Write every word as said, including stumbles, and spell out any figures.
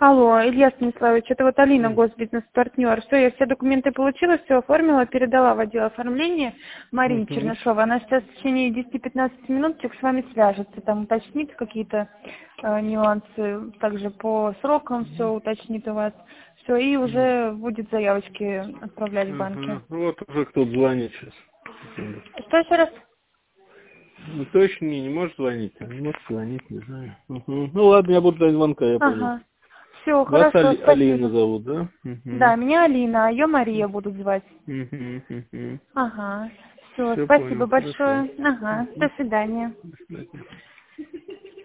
Алло, Илья Станиславович, это вот Алина, госбизнес-партнер. Все, я все документы получила, все оформила, передала в отдел оформления Марии Угу. Чернышовой. Она сейчас в течение десяти-пятнадцати минуточек с вами свяжется, там уточнит какие-то э, нюансы, также по срокам все уточнит у вас. Все, и уже будет заявочки отправлять в банки. Ага. Вот уже кто-то звонит сейчас. Что еще раз? Ну, точно мне не может звонить, а не может звонить, не знаю. Угу. Ну ладно, я буду ждать звонка, я понял. Ага. Все, Вас хорошо, Али- Алина спасибо. зовут, да? Да, Угу. меня Алина, а ее Мария будут звать. Угу. Угу. Ага. Все, Все спасибо понял, хорошо. большое. Ага. До свидания. До свидания.